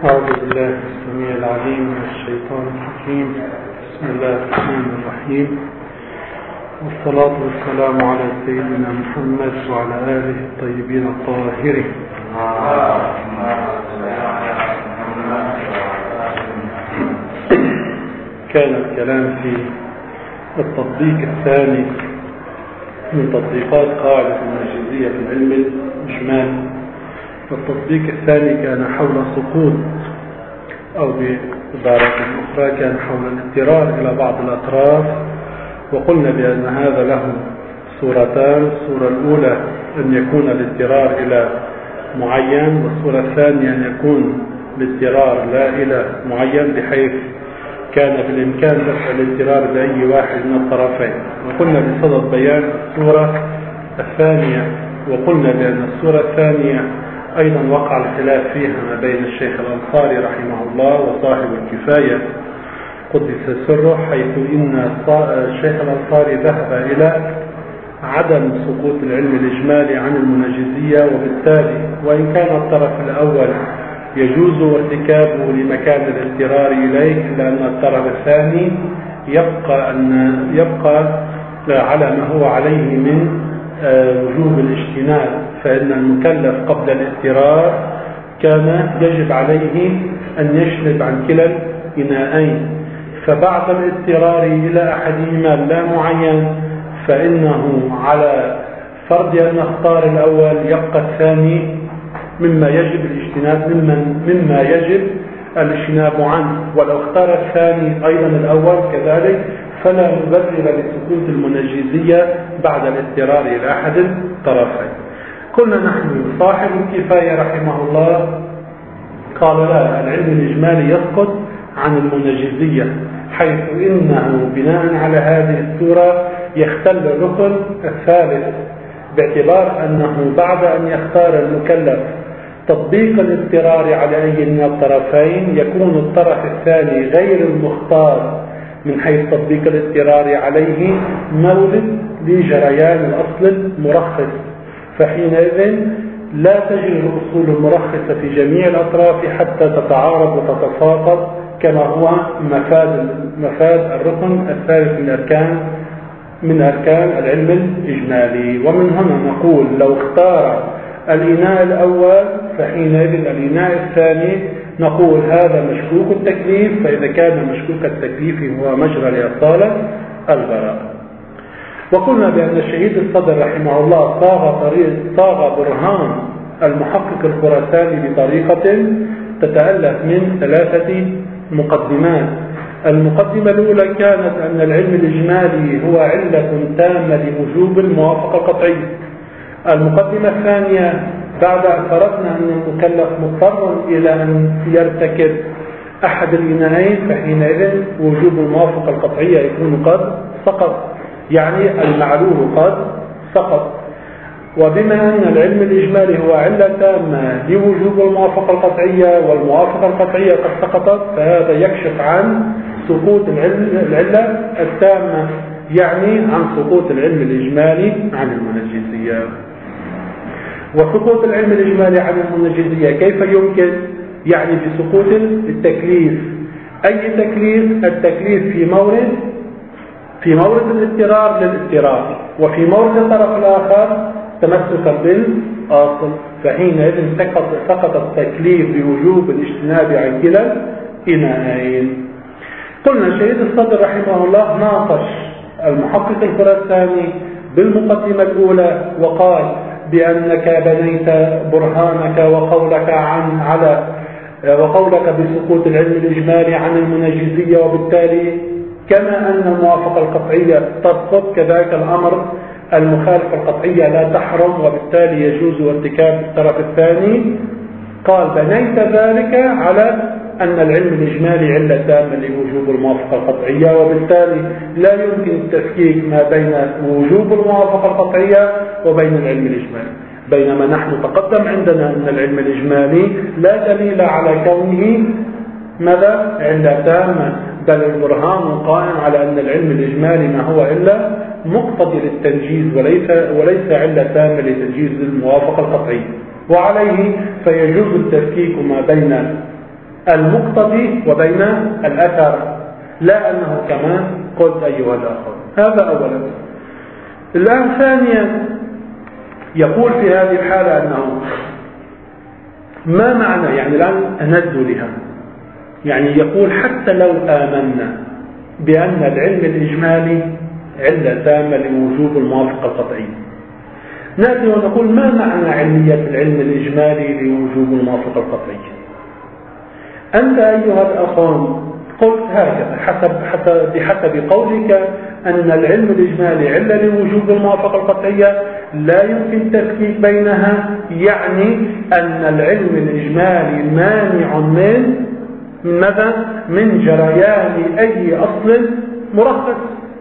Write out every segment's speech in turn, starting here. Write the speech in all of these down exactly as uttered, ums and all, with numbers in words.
أعوذ بالله السميع العليم من الشيطان الرجيم. بسم الله الرحمن الرحيم، والصلاة والسلام على سيدنا محمد وعلى آله الطيبين الطاهرين. كان الكلام في التطبيق الثاني من تطبيقات قاعدة المنجزية في العلم الإجمالي. التطبيق الثاني كان حول سقوط، أو بعبارة أخرى كان حول الاضطرار إلى بعض الأطراف، وقلنا بأن هذا له صورتان. الصورة الأولى أن يكون الاضطرار إلى معين، والصورة الثانية أن يكون الاضطرار لا إلى معين، بحيث كان بالإمكان دفع الاضطرار بأي واحد من الطرفين. وقلنا بصدد بيان الصورة الثانية، وقلنا بأن الصورة الثانية أيضا وقع الخلاف فيها ما بين الشيخ الأنصاري رحمه الله وصاحب الكفاية قدس سره، حيث إن الشيخ الأنصاري ذهب إلى عدم سقوط العلم الإجمالي عن المنجزية، وبالتالي وإن كان الطرف الأول يجوز ارتكابه لمكان الاضطرار إليه، إلا أن الطرف الثاني يبقى أن يبقى على ما هو عليه من وجوب الاجتناب، فإن المكلف قبل الاضطرار كان يجب عليه أن يشرب عن كلا الإناءين، فبعد الاضطرار إلى أحدهما لا معين فإنه على فرض أن نختار الأول يبقى الثاني مما يجب الاجتناب مما يجب الاجتناب عنه، ولو اختار الثاني أيضا الأول كذلك فلا مبرر لسقوط المنجزية بعد الاضطرار إلى أحد الطرفين. قلنا نحن صاحب الكفاية رحمه الله قال لا، العلم الإجمالي يسقط عن المنجزية، حيث إنه بناء على هذه الصورة يختل الركن الثالث، باعتبار أنه بعد أن يختار المكلف تطبيق الاضطرار على أي من الطرفين يكون الطرف الثاني غير المختار من حيث تطبيق الاضطرار عليه مورد لجريان الأصل المرخص، فحينئذ لا تجري الأصول المرخصة في جميع الأطراف حتى تتعارض وتتساقط، كما هو مفاد مفاد الركن الثالث من أركان من أركان العلم الإجمالي. ومن هنا نقول لو اختار الإناء الأول فحينئذ الإناء الثاني نقول هذا مشكوك التكليف، فإذا كان مشكوك التكليف هو مجرى لإصالة البراءة. وقلنا بأن الشهيد الصدر رحمه الله صاغ طريق صاغ برهان المحقق الخراساني بطريقة تتألف من ثلاثة مقدمات. المقدمة الأولى كانت أن العلم الإجمالي هو علة تامة لوجوب الموافقة القطعية. المقدمة الثانية بعد أن فرضنا أن المكلف مضطر إلى أن يرتكب أحد الإناءين فحينئذ وجوب الموافقة القطعية يكون قد سقط، يعني المعلول قد سقط. وبما أن العلم الإجمالي هو علة تامة لوجوب الموافقة القطعية والموافقة القطعية قد سقطت، فهذا يكشف عن سقوط العلة التامة، يعني عن سقوط العلم الإجمالي عن المنجزية. وسقوط العلم الإجمالي عن المنجزية كيف يمكن؟ يعني بسقوط التكليف. أي تكليف؟ التكليف في مورد في مورد الاضطرار للاضطرار، وفي مورد الطرف الآخر تمسكا بالأصل، فحينئذ سقط سقط التكليف بوجوب الاجتناب عن كلا الإناءين. قلنا شهيد الصدر رحمه الله ناقش المحقق الخراساني بالمقدمة الأولى وقال بأنك بنيت برهانك وقولك عن على وقولك بسقوط العلم الإجمالي عن المنجزية، وبالتالي كما أن الموافقة القطعية تسقط كذلك الأمر المخالفة القطعية لا تحرم، وبالتالي يجوز ارتكاب الطرف الثاني. قال بنيت ذلك على أن العلم الإجمالي علة تامة لوجوب الموافقة القطعية، وبالتالي لا يمكن التفكيك ما بين وجوب الموافقة القطعية وبين العلم الإجمالي، بينما نحن تقدم عندنا أن العلم الإجمالي لا دليل على كونه ماذا؟ علة تامة، بل البرهان قائم على أن العلم الإجمالي ما هو إلا مقتضي للتنجيز وليس وليس علة تامة لتنجيز الموافقة القطعية. وعليه فيجوز التفكيك ما بين المقتضي وبين الأثر، لا أنه كمان قلت أيها الآخر. هذا أولا. الآن ثانيا يقول في هذه الحالة أنه ما معنى، يعني الآن ندعو لها، يعني يقول حتى لو آمنا بأن العلم الإجمالي علة تامة لوجوب الموافقة القطعية، نأتي ونقول ما معنى علية العلم الإجمالي لوجوب الموافقة القطعية؟ أنت أيها الأخوان قلت هكذا حسب حسب بحسب قولك أن العلم الإجمالي علة لوجوب الموافقة القطعية لا يمكن تفكيك بينها، يعني أن العلم الإجمالي مانع من من ماذا؟ من جريان أي أصل مرخص.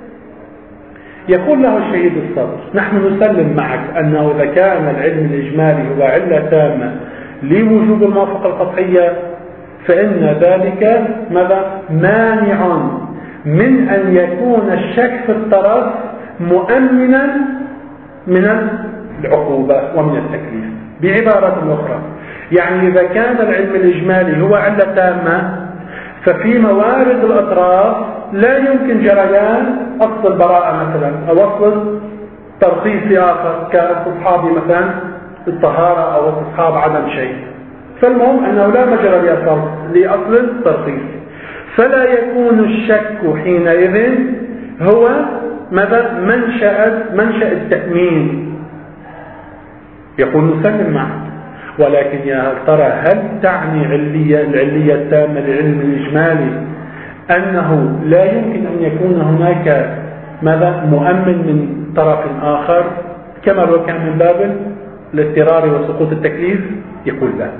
يقول له الشهيد الصدر نحن نسلم معك أنه إذا كان العلم الإجمالي هو علة تامة لوجوب الموافقة القطعية فإن ذلك ماذا؟ مانع من أن يكون الشك في الطرف مؤمنا من العقوبة ومن التكليف. بعبارة أخرى، يعني إذا كان العلم الإجمالي هو علة تامة ففي موارد الأطراف لا يمكن جريان أصل البراءة مثلا أو أصل ترخيص آخر كاستصحاب مثلا الطهارة أو استصحاب عدم شيء. فالمهم أنه لا مجرى لأصل الترخيص، فلا يكون الشك حينئذ هو ماذا؟ منشأ منشأ التأمين. يقول نسلم معه، ولكن يا ترى هل تعني علية العلية التامة للعلم الإجمالي أنه لا يمكن أن يكون هناك ماذا؟ مؤمن من طرف آخر كما لو كان من باب الاضطرار وسقوط التكليف؟ يقول لا.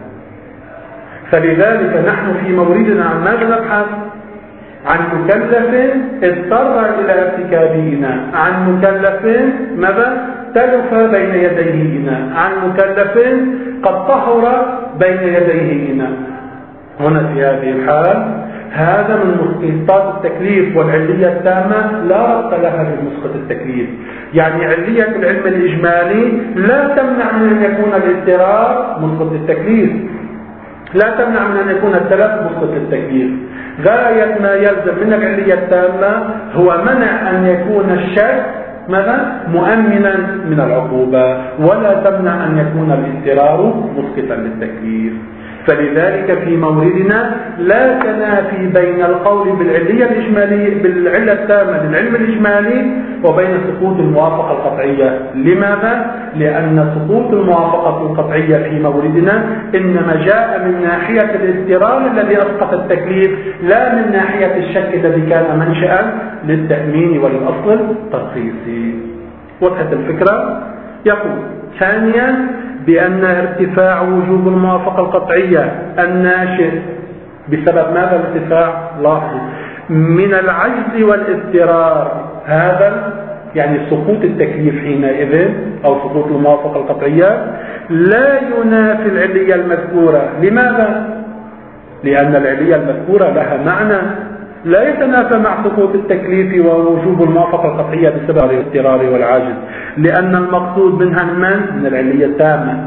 فلذلك نحن في موردنا عن ماذا نبحث؟ عن مكلف اضطر إلى ارتكابهما، عن مكلف ماذا؟ تلف بين يديهما، عن مكلف قد طهر بين يديهما. هنا في هذه الحال هذا من مسقطات التكليف، والعلية التامة لا ربط لها بمسقط التكليف. يعني علية العلم الإجمالي لا تمنع من أن يكون الاضطرار مسقط التكليف، لا تمنع من أن يكون التلف مسقط التكليف. غاية ما يلزم من العلية التامة هو منع أن يكون الشك ماذا؟ مؤمنا من العقوبة، ولا تمنع أن يكون الاضطرار مسقطا للتكليف. فلذلك في موردنا لا تنافي بين القول بالعلية الإجمالية بالعلة التامة للعلم الإجمالي وبين سقوط الموافقة القطعية. لماذا؟ لأن سقوط الموافقة القطعية في موردنا إنما جاء من ناحية الاضطرار الذي أسقط التكليف، لا من ناحية الشك الذي كان منشأ للتأمين وللأصل الترخيصي. وضحت الفكرة؟ يقول ثانيا بأن ارتفاع وجوب الموافقة القطعية الناشئ بسبب ماذا الارتفاع؟ لاحظوا من العجز والاضطرار، هذا يعني سقوط التكليف حينئذ أو سقوط الموافقة القطعية لا ينافي العلية المذكورة. لماذا؟ لأن العلية المذكورة لها معنى لا يتنافى مع سقوط التكليف ووجوب الموافقة القطعية بسبب الاضطرار والعاجز، لأن المقصود منها من العلية التامة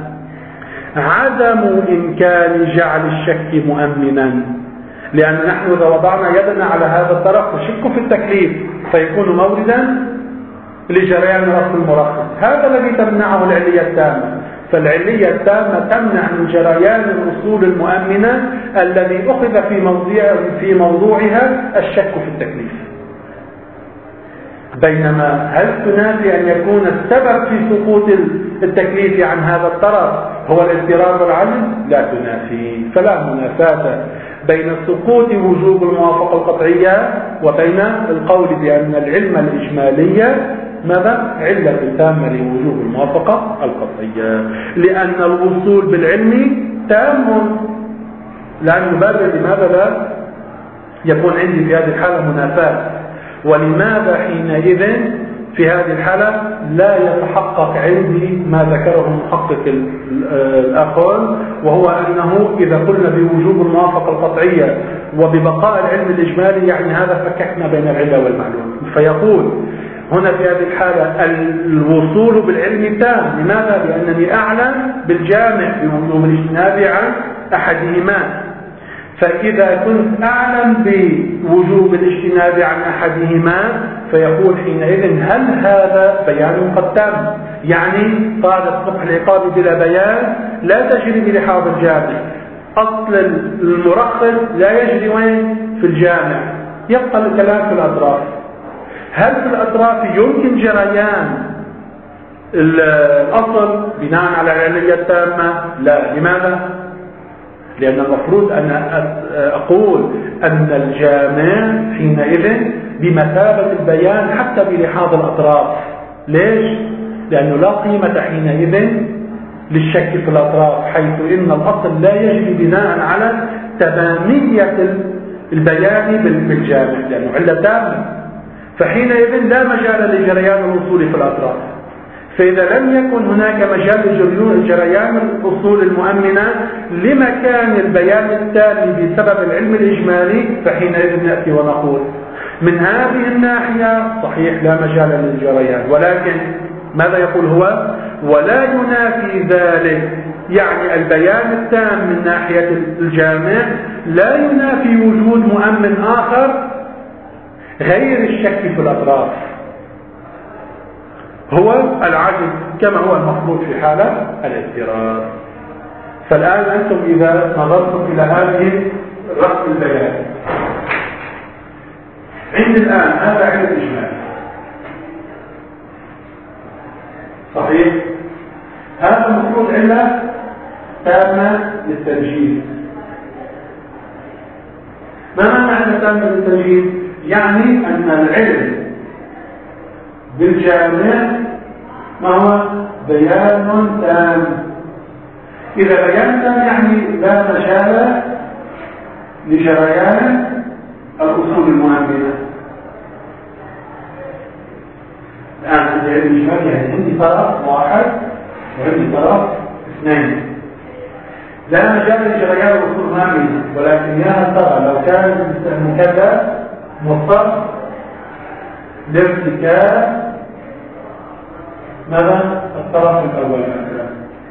عدم إمكان جعل الشك مؤمنا. لأن نحن إذا وضعنا يدنا على هذا الطرف نشك في التكليف فيكون موردا لجريان الأصل المرخص، هذا الذي تمنعه العلية التامة. فالعلية التامة تمنع من جريان الأصول المؤمنة الذي أخذ في موضوع في موضوعها الشك في التكليف. بينما هل تنافي أن يكون السبب في سقوط التكليف عن هذا الطرف هو الاضطرار والعجز؟ لا تنافي. فلا منافاة بين سقوط وجوب الموافقة القطعية وبين القول بأن العلم الإجمالي ماذا؟ علة تامة لوجوب الموافقة القطعية، لأن الوصول بالعلم تام. لأن يبرر لماذا لا يكون عندي في هذه الحالة منافاة، ولماذا حينئذ في هذه الحالة لا يتحقق عندي ما ذكره المحقق الآخر، وهو أنه إذا قلنا بوجوب الموافقة القطعية وببقاء العلم الإجمالي يعني هذا فككنا بين العلة والمعلوم. فيقول هنا في هذه الحالة الوصول بالعلم تام. لماذا؟ لأنني أعلم بالجامع بمطلوب الاجتناب عن أحدهما. فإذا كنت أعلم بوجوب الاجتناب عن أحدهما فيقول حينئذ هل هذا بيان قد تم؟ يعني قاعدة فقه العقاب بلا بيان لا تجري بلحاظ الجامع. أصل المرخص لا يجري وين؟ في الجامع. يبقى الكلام في الأطراف. هل في الأطراف يمكن جريان الأصل بناء على العلمية التامة؟ لا. لماذا؟ لأن المفروض أن أقول أن الجامع حينئذ بمثابة البيان حتى بلحاظ الأطراف. ليش؟ لأنه لا قيمة حينئذ للشك في الأطراف، حيث إن الأصل لا يجري بناء على تمامية البيان بالجامع لأنه علة تامة، فحينئذ لا مجال لجريان الأصول في الأطراف. فإذا لم يكن هناك مجال لجريان الأصول المؤمنة لمكان البيان التالي بسبب العلم الإجمالي، فحينئذ نأتي ونقول من هذه الناحية صحيح لا مجال للجريان، ولكن ماذا يقول هو؟ ولا ينافي ذلك، يعني البيان التام من ناحية الجامع لا ينافي وجود مؤمن آخر غير الشك في الأطراف، هو العجز كما هو المفروض في حالة الاضطرار. فالآن أنتم إذا نظرتم إلى هذه رأس البيان، عند الآن هذا علم الإجمال صحيح؟ هذا المفروض علة تامة للتنجيز. ما معنى علة تامة للتنجيز؟ يعني أن العلم بالجامع ما هو بيان تام. إذا بيان تام يعني لا مجال لجريان الأصول المؤمنة. الآن عندي علم إجمالي يعني عندي طرف واحد وعندي طرف اثنين، لا مجال لجريان الأصول المؤمنة، ولكن يا ترى لو كان المكلف مضطر لارتكاب ماذا؟ الطرف الأول مثلا،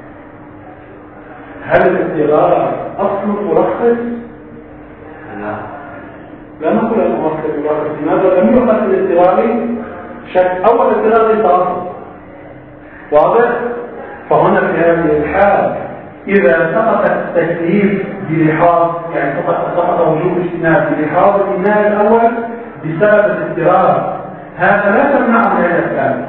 هل الاضطرار أصل مرخص؟ لا، لا نقول أنه أصل مرخص. لماذا؟ لم يؤخذ الاضطرار شك أول اضطرار أصل واضح؟ فهنا في هذه الحال إذا سقط التكليف بلحاظ يعني سقط وجوب اجتناب بلحاظ الإيمان الأول بسبب الاضطرار، هذا لا تمنعه من الإسلام.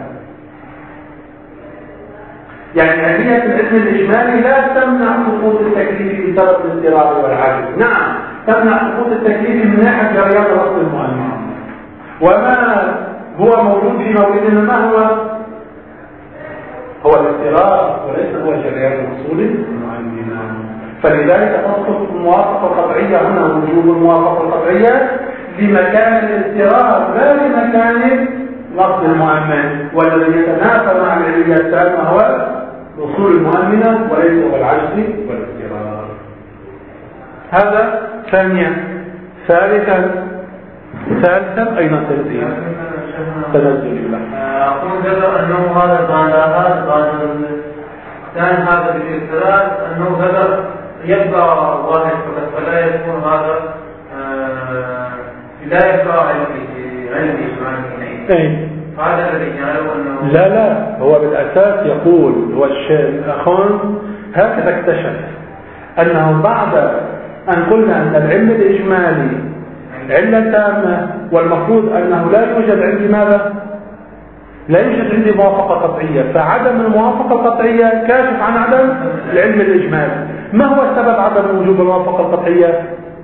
يعني علمية العلم الإجمالي لا تمنع سقوط التكليف بسبب الاضطرار والعجز، نعم تمنع سقوط التكليف من ناحية جريان الأصل المؤمن. وما هو موجود في موردنا ما هو؟ هو الاضطرار وليس هو جريان الأصول المؤمنة. فلذلك تسقط الموافقة القطعية هنا وجوب الموافقة القطعية لمكان الاضطرار لا لمكان الأصل المؤمن، والذي يتنافى مع العلمية التامة هو الأصول المؤمنة وليس هو العجز والاضطرار. هذا ثانيا. ثالثا ثالثا أين تنزيل؟ تنزل له. أقول ذكر أنه هذا الضالات ضال كان هذا الاضطرار أنه ذكر يبقى واحد فقط فلا يكون هذا لا يبقى عندي عندي أي هذا الذي يعلم أنه لا لا هو بالأساس يقول هو الأخوان هكذا اكتشف أنه بعد أن قلنا أن العلم الإجمالي علة تامة والمفروض أنه لا يوجد عندي ماذا؟ لا يوجد عندي موافقة قطعية، فعدم الموافقة القطعية كاشف عن عدم العلم الإجمالي. ما هو سبب عدم وجوب الموافقة القطعية؟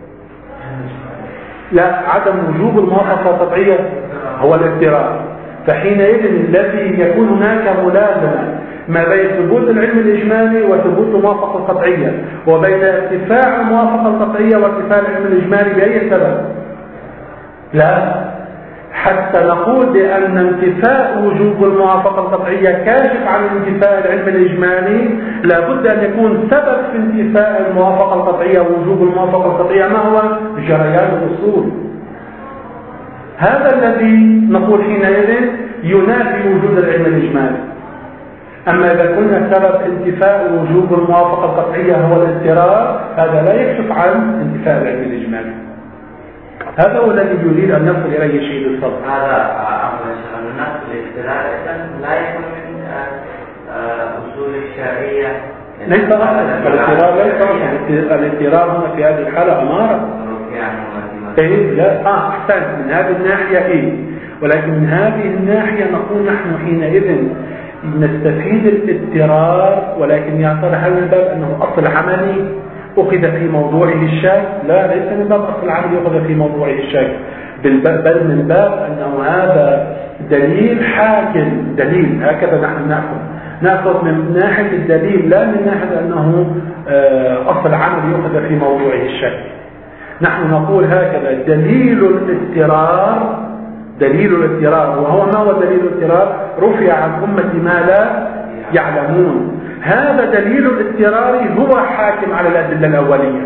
لا، عدم وجوب الموافقة القطعية هو الاضطرار. فحينئذ الذي يكون هناك ملازمة ما بين ثبوت العلم الإجمالي وثبوت الموافقة القطعية، وبين ارتفاع الموافقة القطعية وارتفاع العلم الإجمالي بأي سبب؟ لا، حتى نقول بأن انتفاء وجوب الموافقة القطعية كاشف عن انتفاء العلم الإجمالي، لابد أن يكون سبب في انتفاء الموافقة القطعية ووجوب الموافقة القطعية ما هو؟ جريان الأصول. هذا الذي نقول حينئذ ينافي وجود العلم الإجمالي. أما إذا كنا سبب انتفاء وجوب الموافقة القطعية هو الاضطرار، هذا لا يكشف عن انتفاء العلم الإجمالي. هذا هو الذي يريد أن يصل إليه شهيد الصدر. هذا أول شيء. الناس الاستدلال لا يكون من أصول الشرعية. ليس الاضطرار ليس الاضطرار هنا في هذه الحالة أمارة. إيه لا آه أحسن من هذه الناحية إيه، ولكن من هذه الناحية نقول نحن حينئذ نستفيد الاضطرار، ولكن يعتبر هذا الباب أنه أصل عملي أخذ في موضوعه الشك. لا، ليس من باب أصل عملي أخذ في موضوعه الشك، بل من باب أنه هذا دليل حاكم. دليل هكذا نحن نأخذ نأخذ من ناحية الدليل، لا من ناحية أنه أصل عملي يأخذ في موضوعه الشك. نحن نقول هكذا: دليل الاضطرار، دليل الاضطرار، وهو ما هو دليل الاضطرار؟ رفع عن أمة ما لا يعلمون. هذا دليل الاضطرار هو حاكم على الأدلة الأولية.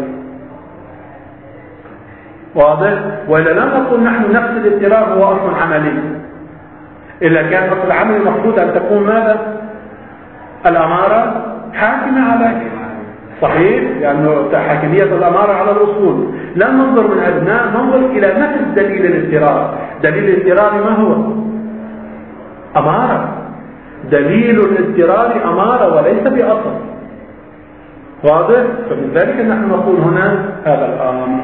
واضح؟ وإذا لم نقول نحن نفس الاضطرار هو أصل عملي، إلا كان أصل عملي المفروض أن تكون ماذا؟ الأمارة حاكمة على صحيح، لأنه يعني حاكمية الأمارة على الأصول. لا ننظر من أدنى، ننظر إلى نفس دليل الاضطرار. دليل الاضطرار ما هو؟ أمارة. دليل الاضطرار أمارة وليس بأصل. واضح؟ فمن ذلك نحن نقول هنا هذا الأمر.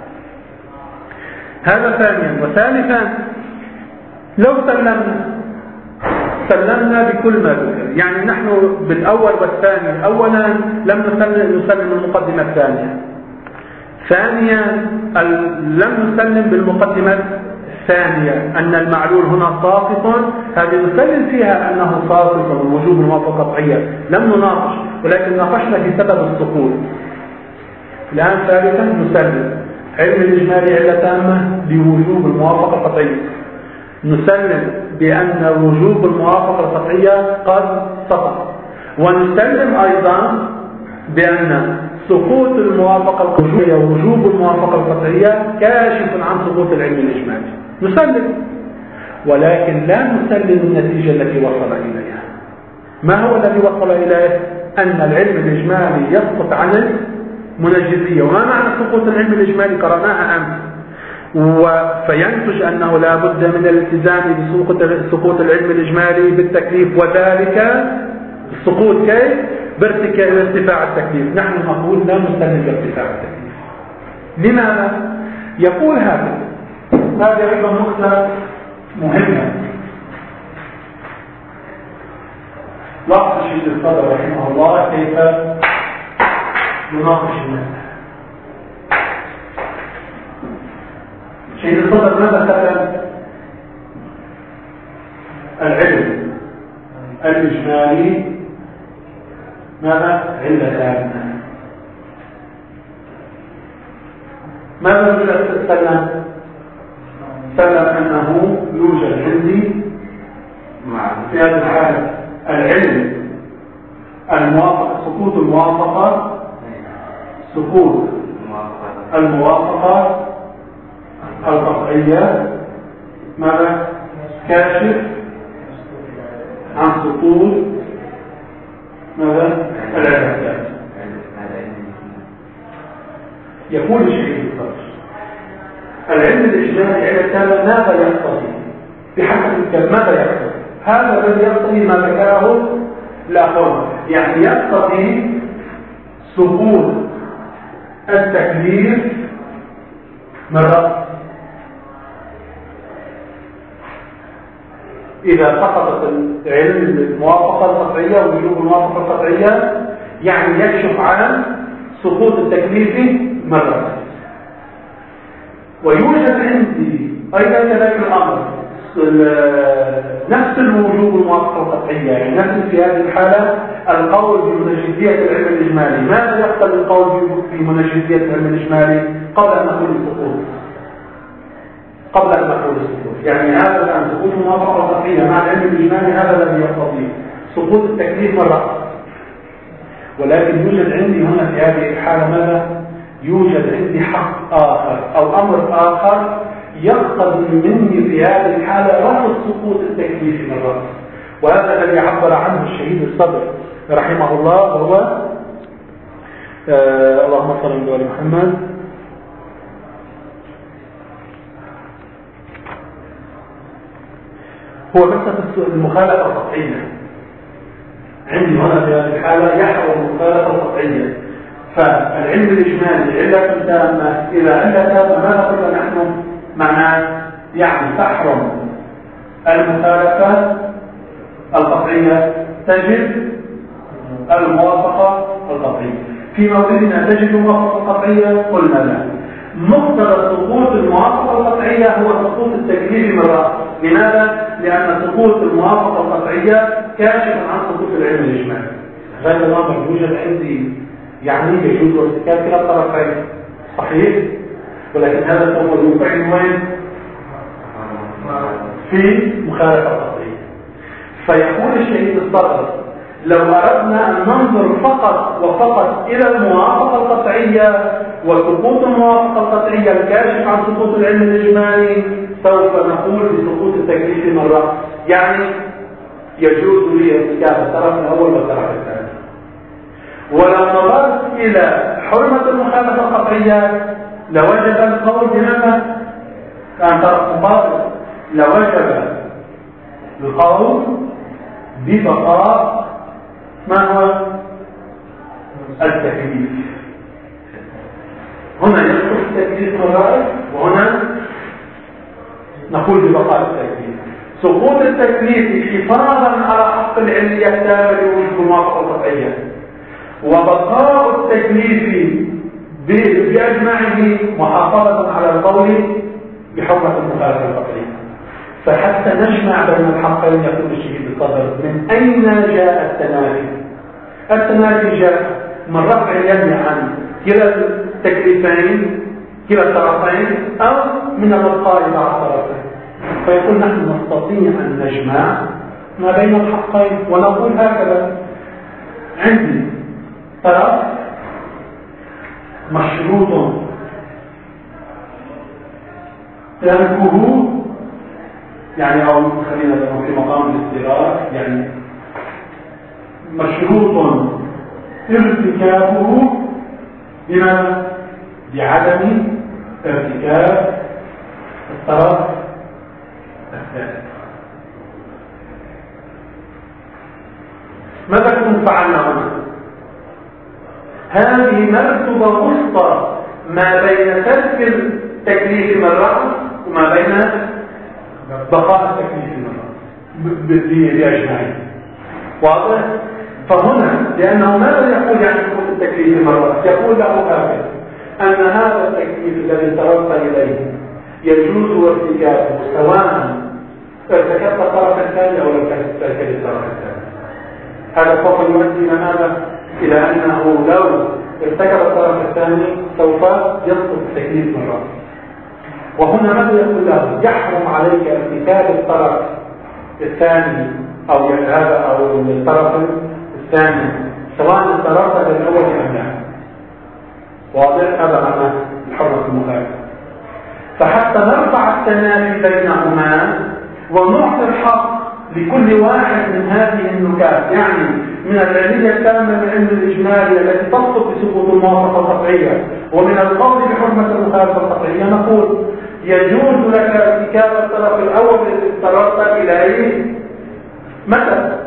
هذا ثانيا. وثالثا، لو سلمنا سلمنا بكل ما ذكر، يعني نحن بالأول والثاني، أولا لم نسلم نسلم المقدمة الثانية، ثانيا لم نسلم بالمقدمة الثانية أن المعلول هنا ساقط، هذه نسلم فيها أنه ساقط ووجوب الموافقة قطعية، لم نناقش، ولكن ناقشنا في سبب السقوط. الآن ثالثا نسلم علم الإجمالي علة تامة لوجوب الموافقة القطعية، نسلم بأن وجوب الموافقة القطعية قد سقط، ونسلم أيضا بأن سقوط الموافقة القطعية ووجوب الموافقة القطعية كاشف عن سقوط العلم الإجمالي. نسلم، ولكن لا نسلم النتيجة التي وصل إليها. ما هو الذي وصل إليه؟ أن العلم الإجمالي يسقط عن المنجزية. وما معنى سقوط العلم الإجمالي؟ قرأناها أمس. فينتج أنه لا بد من الالتزام بسقوط العلم الإجمالي بالتكليف، وذلك السقوط كيف؟ بارتفاع التكليف. نحن نقول لا نسلم بارتفاع التكليف. لماذا؟ يقول هذا هذه أيضا نقطة مهمة. لاحظ الشيخ الصدر رحمه الله كيف يناقش المسألة. شيء الصدر ماذا كتب؟ العلم الإجمالي ماذا؟ علتان. ماذا يقول سلم؟ سلم أنه يوجد عندي في هذه الحالة العلم الموافقة، سقوط الموافقة، سقوط الموافقة القطعية ماذا؟ كاشف عن سقوط ماذا؟ العلم. يقول الشيخ الصدر العلم الإجمالي علتان ماذا يقتضي؟ بحسب الكلام ماذا يقتضي؟ هذا الذي يقتضي ما ذكره الآخر، يعني يقتضي سقوط التكليف مرة. إذا سقطت العلم الموافقة القطعية ووجوب الموافقة القطعية، يعني يكشف عن سقوط التكليف مرة. ويوجد عندي أيضا كذلك الأمر نفس الوجوب الموافقة القطعية، يعني نفس في هذه الحالة القول بمنجزية العلم الإجمالي. ماذا يقتضي القول بمنجزية العلم الإجمالي؟ قبل أن نقول السقوط، قبل أن نقول السقوط، يعني هذا الآن سقوط الموافقة القطعية مع العلم الإجمالي هذا الذي يقتضيه سقوط التكليف مرة. ولكن يوجد عندي هنا في هذه الحالة ماذا؟ يوجد عندي حق آخر أو أمر آخر يقتضي مني في هذه الحالة رفض سقوط التكليف مرة، وهذا الذي عبر عنه الشهيد الصدر رحمه الله، وهو آه اللهم صل على محمد هو مسألة المخالفة القطعية. عندي هنا في هذه الحالة يحرم المخالفة القطعية. فالعلم الإجمالي علة تامة إلى علة تامة ماذا قلنا نحن؟ معناه يعني تحرم المخالفة القطعية تجد الموافقة القطعية. في موردنا تجد الموافقة القطعية قلنا لا. مقتضى سقوط الموافقة القطعية هو سقوط التكليف مرات. لماذا؟ لأن سقوط الموافقة القطعية كاشف عن سقوط العلم الإجمالي. هذا الأمر يوجد عندي يعني يجوز ارتكاب كلا الطرفين صحيح، ولكن هذا سوف يوقعنا وين؟ في مخالفة قطعية. فيقول الشهيد الصدر لو أردنا أن ننظر فقط وفقط إلى الموافقة القطعية وسقوط الموافقة القطعية الكاشف عن سقوط العلم الإجمالي سوف نقول بسقوط التكليف مرة. يعني يجوز لي ارتكاب الطرف الأول والطرف الثاني. ولو نظرت إلى حرمة المخالفة القطعية لوجب القول بماذا؟ كان طرف مقابل لوجب القول ببقاء ما هو التكليف. هنا يدخل التكليف مرات وهنا نقول ببقاء التكليف. سقوط التكليف حفاظا على حق العلية التامة لوجود الموافقة القطعية، وبقاء التكليف بأجمعه محافظة على القول بحرمة المخالفة القطعية. فحتى نجمع بين الحقين يقول الشهيد الصدر من أين جاء التنافي؟ التنافي جاء من رفع اليد عن كلا التكليفين كلا الطرفين أو من البقاء مع الطرفين. فيقول نحن نستطيع أن نجمع ما بين الحقين ونقول هكذا: عندي طرف مشروط تركه، يعني أو خلينا نقول في مقام الاستغراق، يعني مشروط ارتكابه بما بعدم ارتكاب الطرف الثاني. ماذا كنت فعلنا هنا؟ هذه مرتبة وسطى ما بين ترك التكليف مرة وما بين بقاء التكليف مرة بأجمعين. واضح؟ فهنا لأنه ماذا يقول يعني سقوط التكليف مرة؟ يقول له هكذا أن هذا التكليف الذي تركت إليه يجوز ارتكابه سواء ارتكبت الطرف الثاني أو لم ترتكب الطرف الثاني. هذا سوف يؤدي ماذا؟ إلى أنه لو ارتكب الطرف الثاني سوف يسقط التكليف مرة. وهنا ماذا يقول له؟ يحرم عليك ارتكاب الطرف الثاني أو هذا أو الطرف الثاني سواء الطرف الأول أم لا. واضح؟ هذا معنى الحرمة المخالفة. فحتى نرفع التنافي بينهما ونعطي الحق لكل واحد من هذه النكات، يعني من العلية التامة من علم الإجمالي التي تسقط بسقوط الموافقة القطعية ومن القول بحرمة المخالفة القطعية، نقول يجوز لك ارتكاب الطرف الأول الذي اضطررت إليه متى؟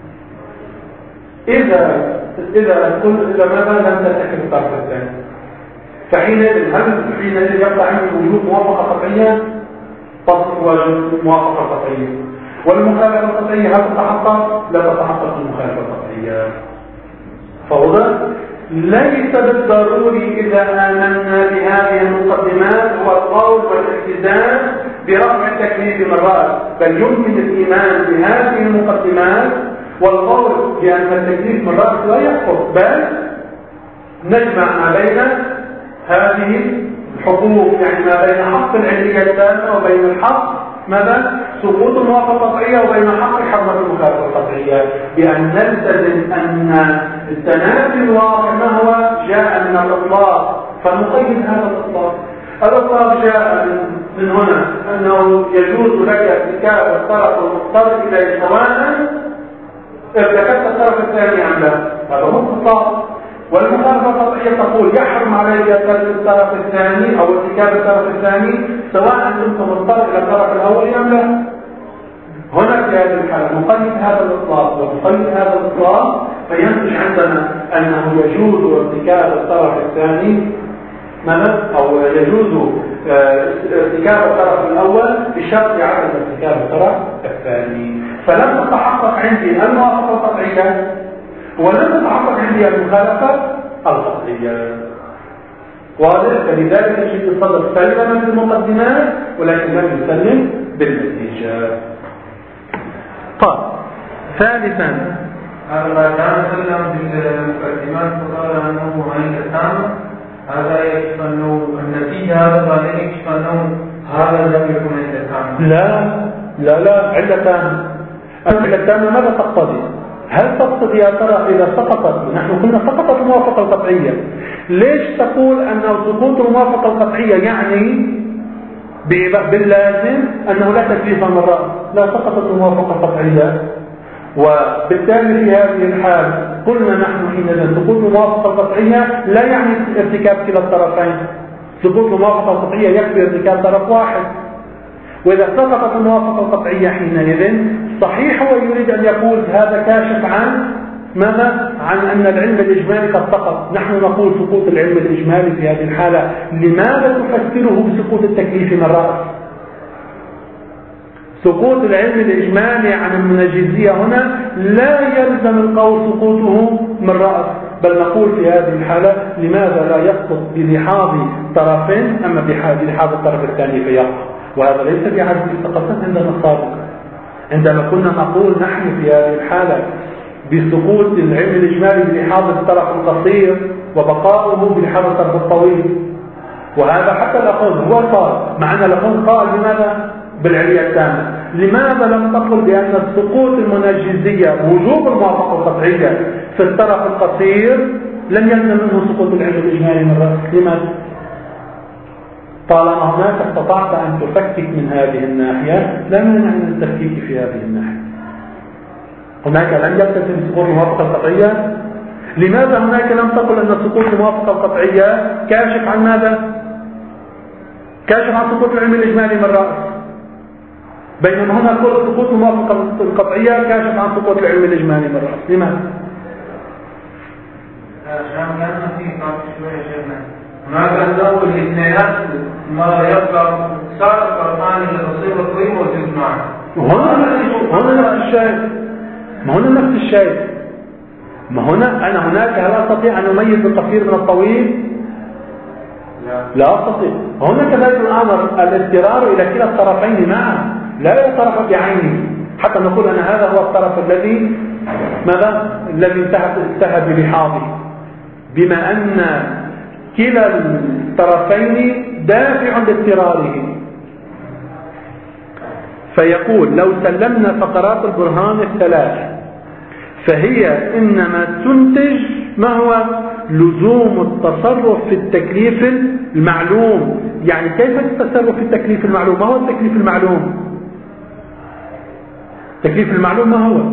إذا إذا إذا ماذا لم ترتكب الطرف الثاني. فحينئذ هل حينئذ يبقى عندي وجود موافقة قطعية؟ تصل واجب موافقة قطعية. والمخالفة القطعية هل تتحقق؟ لا تتحقق المخالفة القطعية. فوضع ليس بالضروري إذا آمنا بهذه المقدمات هو القول والالتزام برفع التكليف مرات، بل يمكن الإيمان بهذه المقدمات والقول بأن التكليف مرات لا يحفظ، بل نجمع ما بين هذه الحقوق، يعني ما بين حق العلية التامة وبين الحق ماذا؟ سقوط الموافقة القطعية وبين حق حرمة المخالفة القطعية، بأن نلتزم أن التنافي الواقع ما هو؟ جاء من الإطلاق، فنقيد هذا الإطلاق. الإطلاق جاء من هنا أنه يجوز لك ارتكاب الطرف المضطر إليه سواء ارتكبت الطرف الثاني أم لا، هذا هو الإطلاق. والمخالفة القطعية تقول يحرم عليك ترك الطرف الثاني أو ارتكاب الطرف الثاني سواء كنت مضطر إلى الطرف الأول أم لا. هنا في هذه الحالة نقيد هذا الإطلاق ونقيد هذا الإطلاق، فينتج عندنا أنه يجوز ارتكاب الطرف الثاني ماذا؟ أو يجوز ارتكاب الطرف الأول بشرط عدم ارتكاب الطرف الثاني. فلم تتحقق عندي الموافقة القطعية ولم تتحقق عندي المخالفة القطعية. واضح؟ فلذلك الشيء الصدر سلم بالمقدمات ولكن لم يسلم بالنتيجة. طيب ثالثا هذا كان سلم بالمقدمات فقال أنه عند التام، هذا يكشف أنه النتيجة، هذا بعدين يكشف أنه هذا لم يكن عند التام. لا لا لا علتان. العلتان ماذا تقتضي؟ هل تقتضي يا ترى إذا سقطت، نحن قلنا سقطت الموافقة القطعية، ليش تقول أن سقوط الموافقة القطعية يعني باللازم أنه لا تكليف من الرأس؟ لا، سقطت الموافقة القطعية، وبالتالي في هذه الحال قلنا نحن حينئذ سقوط الموافقة القطعية لا يعني ارتكاب كلا الطرفين. سقوط الموافقة القطعية يكفي ارتكاب طرف واحد. وإذا سقطت الموافقة القطعية حينئذ صحيح هو يريد أن يقول هذا كاشف عن ماذا؟ عن أن العلم الإجمالي قد سقط. نحن نقول سقوط العلم الإجمالي في هذه الحالة لماذا تفسره بسقوط التكليف من الرأس؟ سقوط العلم الإجمالي عن المنجزية هنا لا يلزم القول سقوطه من رأس، بل نقول في هذه الحالة لماذا لا يسقط بلحاظ طرفين أما بلحاظ الطرف الثاني فيقع. وهذا ليس بعدد سقطات عندنا السابقة، عندما كنا نقول نحن في هذه الحالة بسقوط العلم الإجمالي بلحاظ الطرف القصير وبقاؤه بلحاظ الطرف الطويل. وهذا حتى الأقل هو قال، مع أن الأقل قال لماذا؟ بالعلية التامة. لماذا لم تقل بأن سقوط المنجزية وجوب الموافقة القطعية في الطرف القصير لم يلزم منه سقوط العلم الإجمالي من الرأس؟ لماذا؟ طالما هناك استطعت أن تفكك من هذه الناحية لا مانع من التفكيك في هذه الناحية. هناك لم يلتزم سقوط الموافقة القطعية. لماذا هناك لم تقل أن سقوط الموافقة القطعية كاشف عن ماذا؟ كاشف عن سقوط العلم الإجمالي من الرأس، بينما هنا كل سقوط الموافقة القطعية كاشف عن سقوط العلم الإجمالي من الرأس. لماذا؟ عشان كان في فرق شوية شيخنا، هناك أنه الاثنينات ما يبقى صار الفرقان اللي تصير الطويل موجود معه. هنا نفس الشيء، ما هنا نفس الشيء، ما هنا أنا هناك هل أستطيع أن أميز القصير من الطويل؟ لا لا أستطيع. هنا كذلك الأمر الاضطرار إلى كلا الطرفين معا لا يطرف بعينه حتى نقول أن هذا هو الطرف الذي ماذا؟ الذي انتهى بلحاظه، بما أن كلا الطرفين دافع لاضطراره. فيقول لو سلمنا فقرات البرهان الثلاث فهي إنما تنتج ما هو لزوم التصرف في التكليف المعلوم. يعني كيف التصرف في التكليف المعلوم؟ ما هو التكليف المعلوم؟ التكليف المعلوم ما هو؟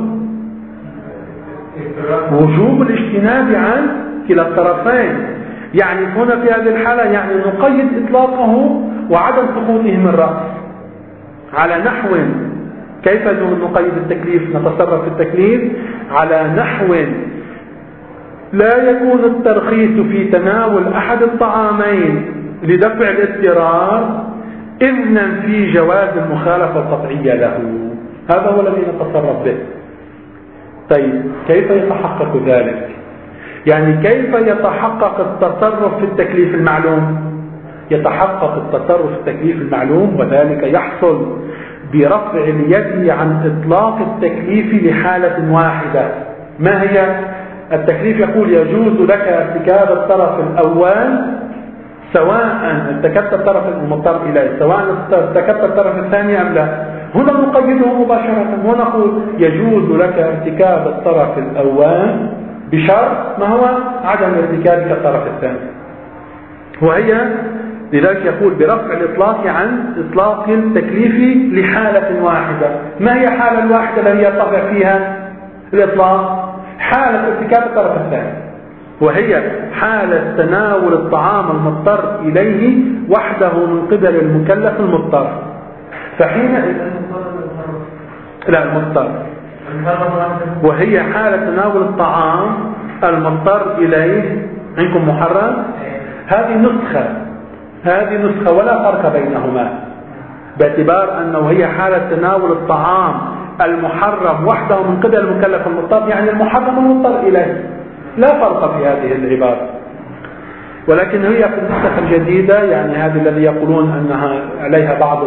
وجوب الاجتناب عن كلا الطرفين. يعني هنا في هذه الحالة يعني نقيد إطلاقه وعدم سقوطه من الرأس على نحو. كيف نقيد التكليف؟ نتصرف في التكليف على نحو لا يكون الترخيص في تناول أحد الطعامين لدفع الاضطرار إذنا في جواز المخالفة القطعية له. هذا هو الذي نتصرف به. طيب كيف يتحقق ذلك؟ يعني كيف يتحقق التصرف في التكليف المعلوم؟ يتحقق التصرف في التكليف المعلوم وذلك يحصل برفع اليد عن إطلاق التكليف لحالة واحدة. ما هي؟ التكليف يقول يجوز لك ارتكاب الطرف الأول سواء ارتكبت الطرف المضطر إليه، سواء ارتكبت الطرف الثاني أم لا. هنا نقيده مباشرة ونقول يجوز لك ارتكاب الطرف الأول بشرط ما هو؟ عدم ارتكابك الطرف الثاني. وهي لذلك يقول برفع الإطلاق عن إطلاق التكليف لحالة واحدة. ما هي حالة الواحدة التي يرتفع فيها الإطلاق؟ حالة ارتكاب الطرف الثاني، وهي حالة تناول الطعام المضطر إليه وحده من قبل المكلف المضطر. فحين لا المضطر، وهي حالة تناول الطعام المضطر إليه عندكم محرم. هذه نسخة هذه نسخة ولا فرق بينهما، باعتبار أنه هي حالة تناول الطعام المحرم وحده من قبل المكلف المضطر، يعني المحرم المضطر إليه، لا فرق في هذه العبارة. ولكن هي في النسخة الجديدة، يعني هذه الذي يقولون أنها عليها بعض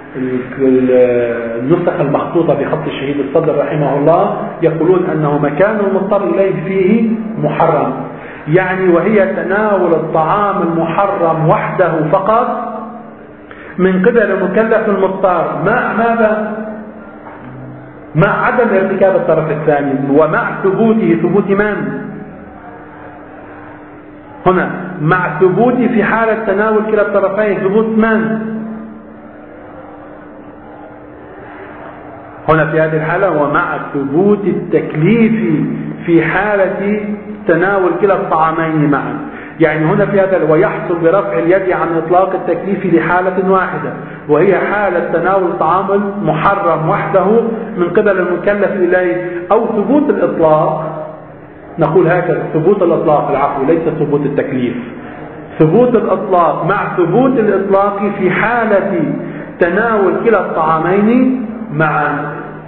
النسخ المخطوطة بخط الشهيد الصدر رحمه الله، يقولون أنه مكان المضطر إليه فيه محرم، يعني وهي تناول الطعام المحرم وحده فقط من قبل المكلف المضطر، مع ماذا؟ مع عدم ارتكاب الطرف الثاني، ومع ثبوته ثبوت من؟ هنا مع ثبوت في حالة تناول كلا الطرفين ثبوت من؟ هنا في هذه الحالة ومع ثبوت التكليف في حالة تناول كلا الطعامين معا. يعني هنا في هذا ويحصل برفع اليد عن إطلاق التكليف لحالة واحدة، وهي حالة تناول الطعام المحرم وحده من قبل المكلف إليه، أو ثبوت الإطلاق. نقول هكذا ثبوت الإطلاق، العفو ليس ثبوت التكليف، ثبوت الإطلاق مع ثبوت الإطلاق في حالة تناول كلا الطعامين معا.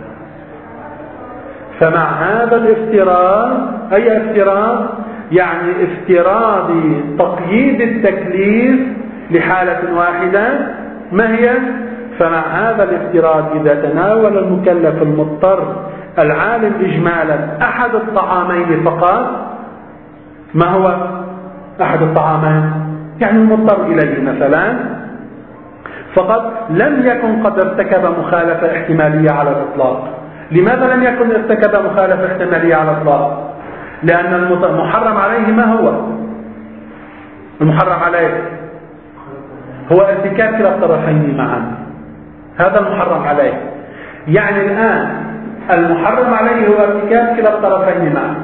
فمع هذا الافتراض، أي افتراض؟ يعني افتراض تقييد التكليف لحالة واحدة، ما هي؟ فمع هذا الافتراض إذا تناول المكلف المضطر العالم إجمالا أحد الطعامين فقط، ما هو أحد الطعامين؟ يعني المضطر إليه مثلا فقط، لم يكن قد ارتكب مخالفة احتمالية على الإطلاق. لماذا لم يكن ارتكب مخالفة احتمالية على الإطلاق؟ لأن المحرم عليه ما هو؟ المحرم عليه هو ارتكاب كلا الطرفين معا، هذا المحرم عليه. يعني الآن المحرم عليه هو ارتكاب كلا الطرفين معا،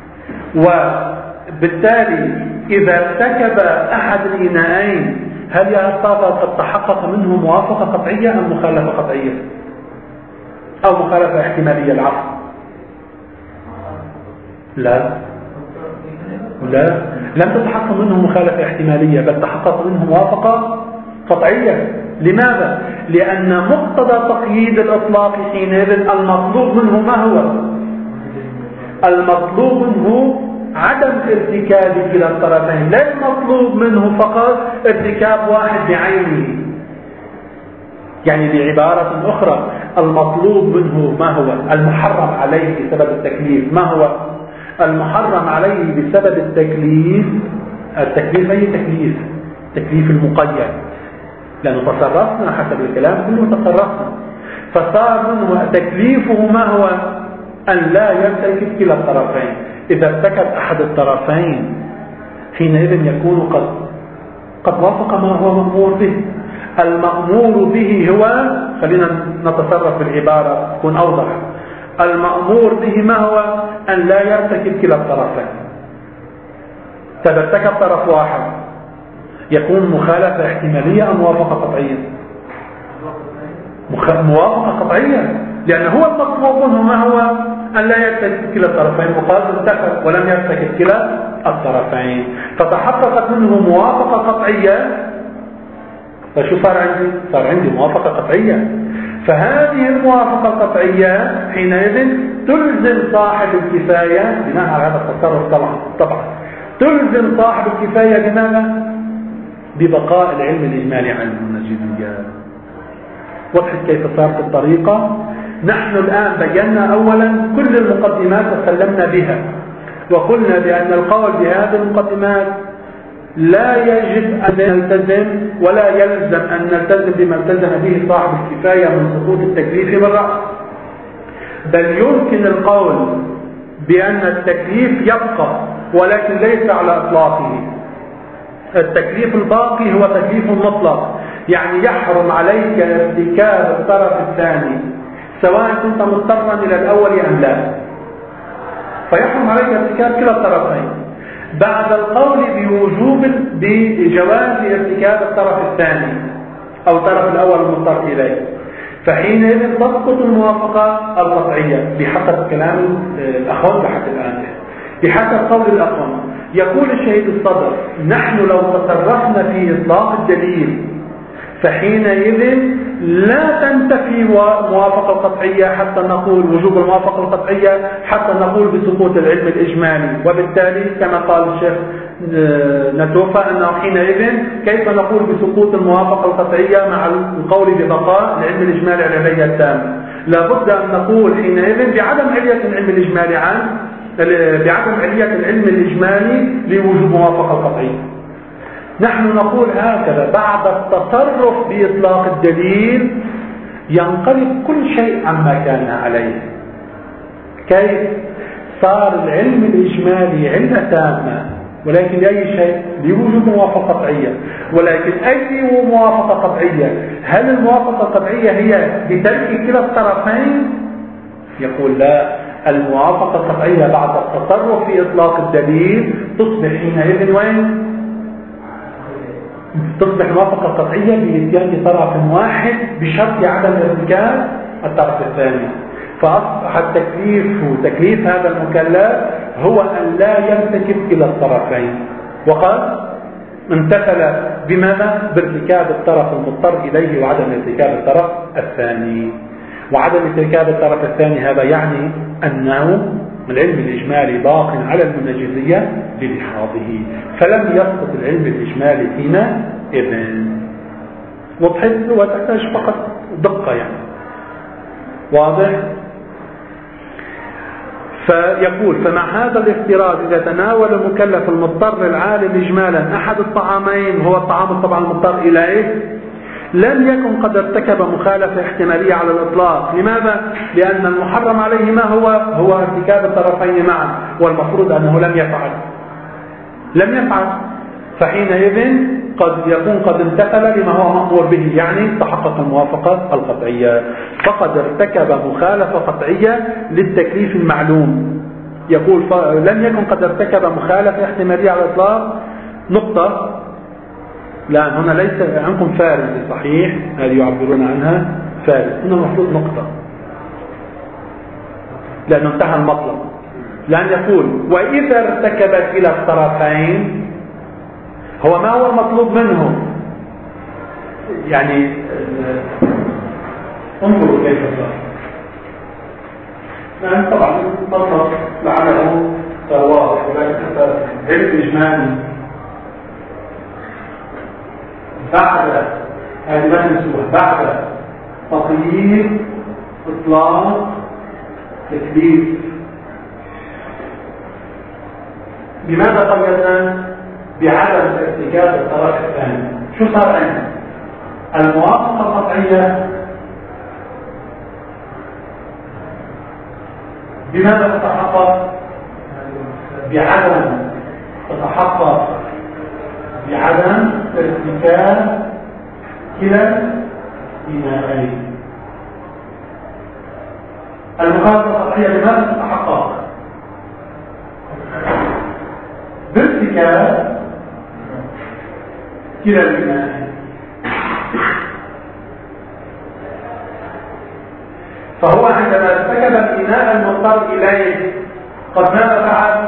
وبالتالي إذا ارتكب أحد الإناءين هل يعتبر قد تحقق منه موافقة قطعية أم مخالفة قطعية أو مخالفة احتمالية؟ العفو لا لا لم تتحقق منه مخالفة احتمالية، بل تحقق منه موافقة قطعية. لماذا؟ لأن مقتضى تقييد الإطلاق حينئذ المطلوب منه ما هو؟ المطلوب منه عدم ارتكاب كلا الطرفين، لا المطلوب منه فقط ارتكاب واحد بعينه. يعني بعبارة أخرى المطلوب منه ما هو؟ المحرم عليه بسبب التكليف ما هو؟ المحرم عليه بسبب التكليف، التكليف أي تكليف؟ تكليف المقيد، لأنه تصرفنا حسب الكلام كله تصرفنا، فصار منه تكليفه ما هو؟ أن لا يرتكب كلا الطرفين. إذا ارتكب أحد الطرفين حينئذ يكون قد قد وافق ما هو مأمور به. المأمور به هو، خلينا نتصرف بالعبارة تكون أوضح، المأمور به ما هو؟ أن لا يرتكب كلا الطرفين. إذا ارتكب طرف واحد يكون مخالفة احتمالية أم موافقة قطعية؟ موافقة قطعية، لأن هو المطلوب منه ما هو؟ أن لا يرتكب كلا الطرفين، وقال ارتكب ولم يرتكب كلا الطرفين، فتحققت منه موافقة قطعية. فشو صار عندي؟ صار عندي موافقة قطعية. فهذه الموافقة القطعية حينئذ تلزم صاحب الكفاية بناء على هذا التصرف طبعا طبعا تلزم صاحب الكفاية بماذا؟ ببقاء العلم الإجمالي عنه النجديات. وضحت كيف صارت الطريقة؟ نحن الآن بينا أولا كل المقدمات وسلمنا بها، وقلنا بأن القول بهذه المقدمات لا يجب أن نلتزم ولا يلزم أن نلتزم بما التزم به صاحب الكفاية من سقوط التكليف بالرأس، بل يمكن القول بأن التكليف يبقى ولكن ليس على إطلاقه. التكليف الباقي هو تكليف مطلق، يعني يحرم عليك ارتكاب الطرف الثاني سواء كنت مضطرا إلى الأول أم لا، فيحرم عليك ارتكاب كلا الطرفين بعد القول بوجوب بجواز ارتكاب الطرف الثاني أو الطرف الأول المضطر إليه. فحينئذ تسقط الموافقة القطعية بحسب كلام الأخوان لحد الآن. بحسب قول الأخوان يقول الشهيد الصدر: نحن لو تصرفنا في إطلاق الدليل فحينئذ لا تنتفي موافقة القطعية حتى نقول وجوب الموافقة القطعية حتى نقول بسقوط العلم الإجمالي، وبالتالي كما قال الشيخ نتوفى أنه حينئذ كيف نقول بسقوط الموافقة القطعية مع القول ببقاء العلم الإجمالي على العلية التامة؟ لابد أن نقول حينئذ بعدم علية العلم الإجمالي عن بعدم علية العلم الإجمالي لوجوب موافقة القطعية. نحن نقول هكذا: بعد التصرف بإطلاق الدليل ينقلب كل شيء عما كان عليه. كيف صار العلم الإجمالي علة تامة، ولكن لأي شيء؟ لوجود موافقة قطعية. ولكن أي موافقة قطعية؟ هل الموافقة القطعية هي بترك كلا الطرفين؟ يقول لا، الموافقة القطعية بعد التصرف في إطلاق الدليل تصبح حينئذ وين؟ تصبح موافقة قطعية بإتيان طرف واحد بشرط عدم ارتكاب الطرف الثاني. فأصبح التكليف تكليف هذا المكلف هو أن لا يرتكب كلا الطرفين، وقد امتثل بماذا؟ بارتكاب الطرف المضطر إليه وعدم ارتكاب الطرف الثاني. وعدم ارتكاب الطرف الثاني هذا يعني أنه العلم الإجمالي باق على المنجزية بلحاظه، فلم يسقط العلم الإجمالي فيما إذن. وضحت وتحتاج فقط دقة يعني. واضح؟ فيقول: فمع هذا الافتراض إذا تناول المكلف المضطر العالم إجمالا أحد الطعامين هو الطعام طبعا المضطر إليه لم يكن قد ارتكب مخالفة احتمالية على الإطلاق. لماذا؟ لأن المحرم عليه ما هو؟ هو ارتكاب الطرفين معا، والمفروض أنه لم يفعل لم يفعل فحينئذ قد يكون قد امتثل لما هو مأمور به، يعني تحقق الموافقة القطعية، فقد ارتكب مخالفة قطعية للتكليف المعلوم. يقول لم يكن قد ارتكب مخالفة احتمالية على الإطلاق نقطة. لا، هنا ليس عندكم فارس صحيح، هذه يعبرون عنها فارس، هنا المفروض نقطة لأنه انتهى المطلب. لأن يقول: وإذا ارتكب كلا الطرفين، هو ما هو المطلوب منه؟ يعني انظروا كيف صار. يعني طبعا المطلب لعله صار واضح، ولكن علم إجمالي بعد هذه ما ننسوها، بعد تقييد إطلاق تكليف. لماذا قيدنا بعدم ارتكاب الطرف الثاني؟ شو صار عندنا؟ الموافقة القطعية بماذا تتحقق؟ بعدم تتحقق بعدم ارتكاب كلا الإناءين. المخالفة القطعية بماذا تتحقق؟ بارتكاب كلا الإناءين. فهو عندما ارتكب الإناء المضطر إليه قد ماذا فعل؟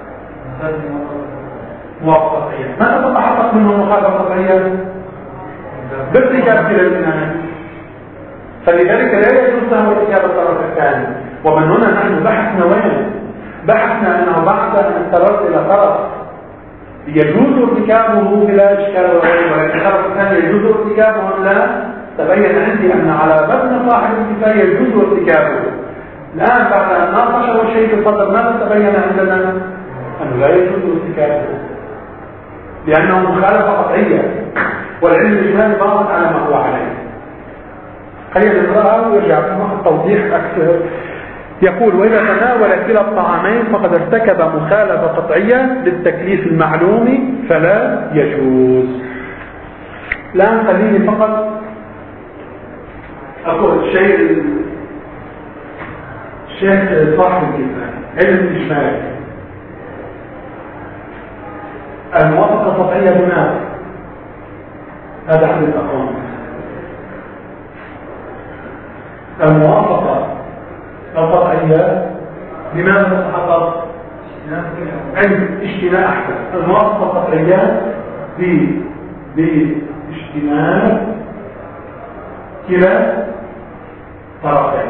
موافقة قطعية. ماذا تتحقق منه المخالفة القطعية؟ بارتكاب كلا الإناءين. فلذلك لا يجوز له ارتكاب الطرف الثاني. ومن هنا نحن بحثنا وين؟ بحثنا أنه بعد أن اضطررت إلى طرف يجوز ارتكابه بلا إشكال وغيره، ولكن الطرف الثاني يجوز ارتكابه أم لا؟ تبين عندي أن على بطن صاحب الكفاية يجوز ارتكابه. الآن بعد أن ناقشه الشيء في الصدر ماذا تبين عندنا؟ أنه لا يجوز ارتكابه لأنه مخالفة قطعية، والعلم الإجمالي باطل على ما هو عليه. خلينا نقرأها ويرجع في توضيح أكثر. يقول: وإذا تناول كلا الطعامين فقد ارتكب مخالفة قطعية للتكليف المعلوم فلا يجوز. الآن خليني فقط أقول الشيء الشيخ صاحب الكفاية علم الإجمالي الموافقة القطعية هناك، هذا حديث أقوام. الموافقة القطعية لماذا تتحقق؟ عند اجتماع أحسن الموافقة القطعية باجتماع كلا طرفين.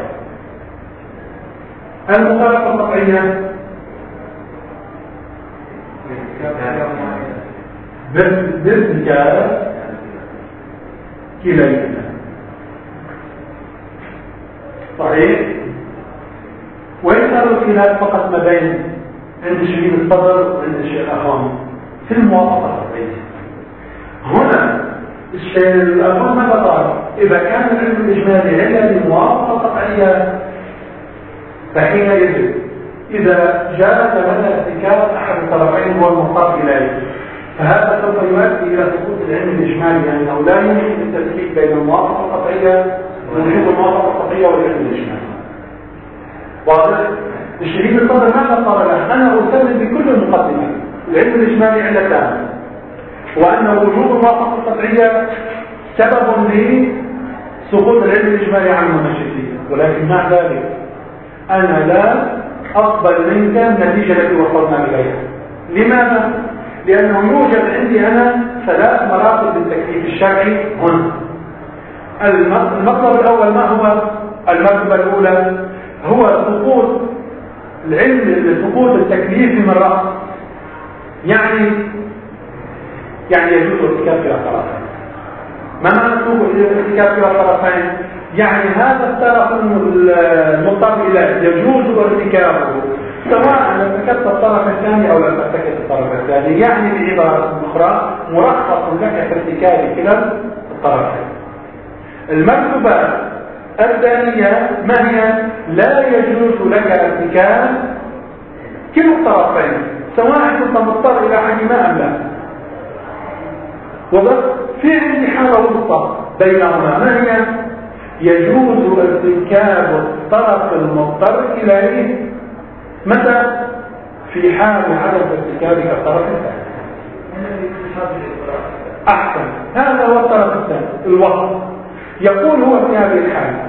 المخالفة القطعية بارتكاب كليهما. صحيح؟ وإن صار الخلاف فقط ما بين عند شهيد الصدر وعند الشيء الأخوان في الموافقة القطعية. هنا الشيء الأخوان ماذا قال؟ إذا كان العلم الإجمالي علة لموافقة قطعية فحينئذ إذا جاء لنا ارتكاب أحد الطرفين هو المضطر إليه فهذا سوف يؤدي إلى سقوط العلم الإجمالي، يعني أو لا يمكن التفكيك بين الموافقة القطعية ووجود الموافقة القطعية والعلم الإجمالي. واضح؟ الشهيد الصدر ماذا قال له؟ أنا أسلم بكل المقدمات العلم الإجمالي علتان، وأن وجود الموافقة القطعية سبب لسقوط العلم الإجمالي عن المنشئين، ولكن مع ذلك أنا لا أقبل منك النتيجة التي وصلنا إليها. لماذا؟ لأنه يوجد عندي أنا ثلاث مراتب للتكليف الشرعي هنا. المطلب الأول ما هو؟ المرتبة الأولى هو سقوط العلم سقوط التكليف من الرأس، يعني يعني يجوز ارتكاب كلا الطرفين. ما معنى سقوط ارتكاب كلا الطرفين؟ يعني هذا الطرف المضطر إليه يجوز ارتكابه سواء ارتكبت الطرف الثاني أو لم ترتكب الطرف الثاني، يعني بعبارة أخرى مرخص لك في ارتكاب كلا الطرفين. المرتبة الثانية ما هي؟ لا يجوز لك ارتكاب كلا الطرفين سواء كنت مضطر إلى حدهما أم لا. وبس في عندي حالة وسطى بينهما، ما هي؟ يجوز ارتكاب الطرف المضطر إليه متى؟ في حال عدم ارتكابك الطرف الثاني. أحسن، هذا هو الطرف الثاني الوسط. يقول هو في هذه الحالة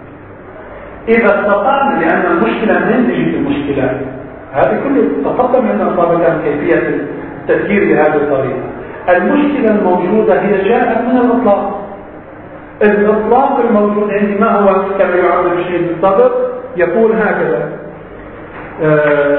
إذا استطعنا، لأن المشكلة من تجد المشكلة هذه كل تقدم لنا سابقا كيفية التفكير بهذه الطريقة. المشكلة الموجودة هي جاءت من الإطلاق. الإطلاق الموجود عندي ما هو؟ كما يعبر الشيخ الصدر يقول هكذا آه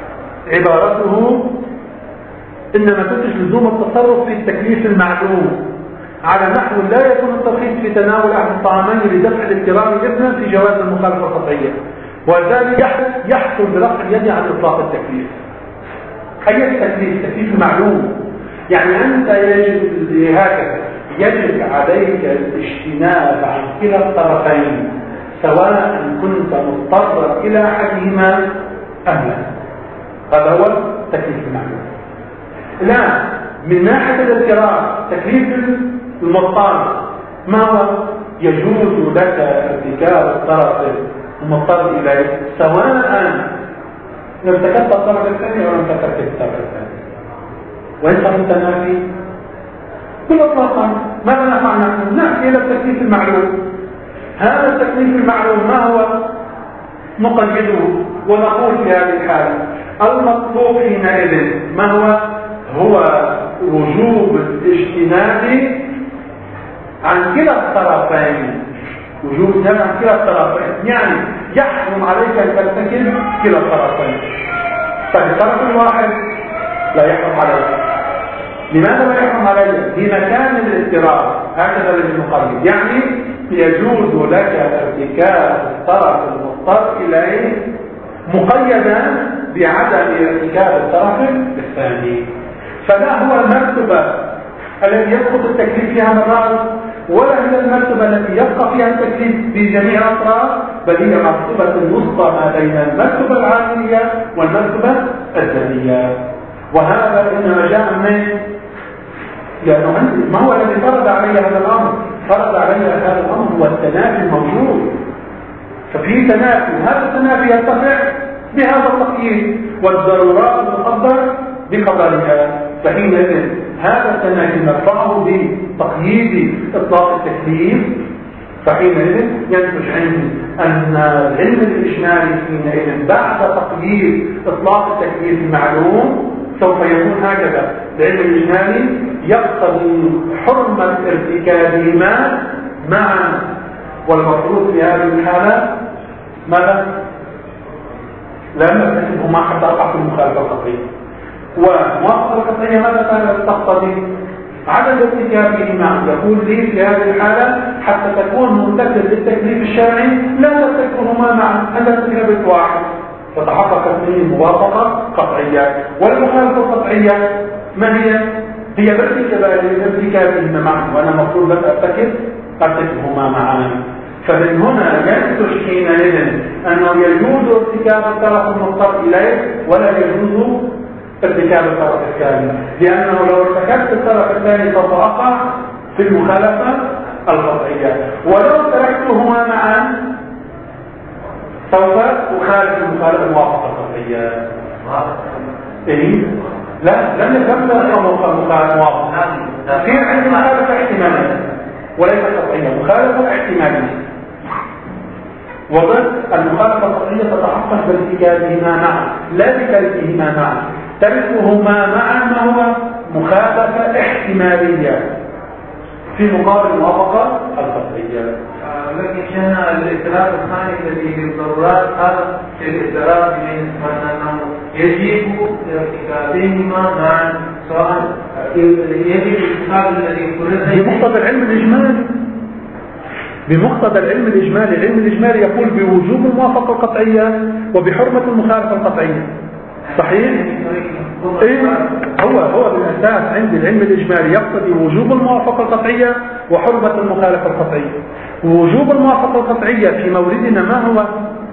عبارته: إنما تنتج لزوم التصرف في التكليف المعلوم على نحو لا يكون الترخيص في تناول أحد الطعامين لدفع الاضطرار إذنا في جواز المخالفة القطعية، وذلك يحصل برفع اليد عن إطلاق التكليف. أي التكليف؟ التكليف المعلوم، يعني أنت يجب هكذا يجب عليك الاجتناب عن كلا الطرفين سواء كنت مضطرا إلى أحدهما أم لا. هذا هو التكليف المعلوم. الآن من ناحية الاضطرار تكليف المضطر ما هو؟ يجوز لك ارتكاب الطرف المضطر إليه سواء ارتكبت الطرف الثاني أو لم ترتكب الطرف الثاني. وإن صار التنافي كل اطلاقا ماذا نفعل نحن؟ نأتي إلى التكليف المعلوم. هذا التكليف المعلوم ما هو؟ نقيده ونقول في هذه الحالة المطلوب حينئذ ما هو؟ هو وجوب الاجتناب عن كلا الطرفين، وجوب الاجتناب عن كلا الطرفين، يعني يحرم عليك أن ترتكب كلا الطرفين. فالطرف الواحد لا يحرم عليك. لماذا لا يحرم عليك؟ في مكان الاضطرار، هكذا الذي نقيد، يعني يجوز لك ارتكاب الطرف المضطر إليه مقيدا بعدم ارتكاب الطرف الثاني. فلا هو المرتبة التي يسقط التكليف فيها مرات، ولا هي المرتبة التي يبقى فيها التكليف في جميع الأطراف، بل هي مرتبة الوسطى ما بين المرتبة العاملية والمرتبة الذاتية. وهذا إنما جاء من لأنه عندي ما هو الذي فرض علي هذا الأمر؟ فرض علي هذا الأمر هو التنافي الموجود. ففي تنافي، وهذا التنافي يرتفع بهذا التقييد، والضرورات المقدرة بقدرها. فحينئذ هذا التنافي نرفعه بتقييد إطلاق التكليف فحينئذ ينتج عندي أن العلم الإجمالي حينئذ بعد تقييد إطلاق التكليف المعلوم سوف يكون هكذا. العلم الإجمالي يقتضي حرمة ارتكابهما معا، والمفروض في هذه الحالة ماذا؟ لا نرتكبهما حتى أقع في المخالفة القطعية. والموافقة القطعية ماذا كانت تقتضي؟ عدم ارتكابهما. يقول لي في هذه الحالة حتى تكون ممتثل للتكليف الشرعي لا ترتكبهما معا، أنت ترتكب واحد فتحققت منه الموافقة قطعية. والمخالفة القطعية ما هي؟ هي بارتكابهما معا، وأنا مفروض لن أرتكب أرتكبهما معا. فمن هنا ينتج حينئذ أنه يجوز ارتكاب الطرف المضطر إليه ولا يجوز ارتكاب الطرف الثاني، لأنه لو ارتكبت الطرف الثاني سوف أقع في المخالفة القطعية، ولو تركتهما معا سوف أخالف المخالفة الموافقة القطعية. إيه؟ لا لم يكن موافقة. في عندي مخالفة احتمالية وليس قطعية، مخالفة احتمالية. وضد المخالفة القطعية تتحقق بارتكابهما معا لا بتركهما معا. تركهما معا ما هو مخالفة احتمالية في مقابل الموافقة القطعية. لكن كان الاختلاف الثاني الذي في الضرورات هذا في الاختلاف بين أنه يجب ارتكابهما معا، سواء يجب الارتكاب الذي فرض بمقتضى العلم الإجمالي. بمقتضى العلم الإجمالي، العلم الإجمالي يقول بوجوب الموافقة القطعية وبحرمة المخالفة القطعية. صحيح؟ إيه؟ هو هو بالأساس عند العلم الإجمالي يقتضي وجوب الموافقة القطعية وحرمة المخالفة القطعية. وجوب الموافقة القطعية في موردنا ما هو؟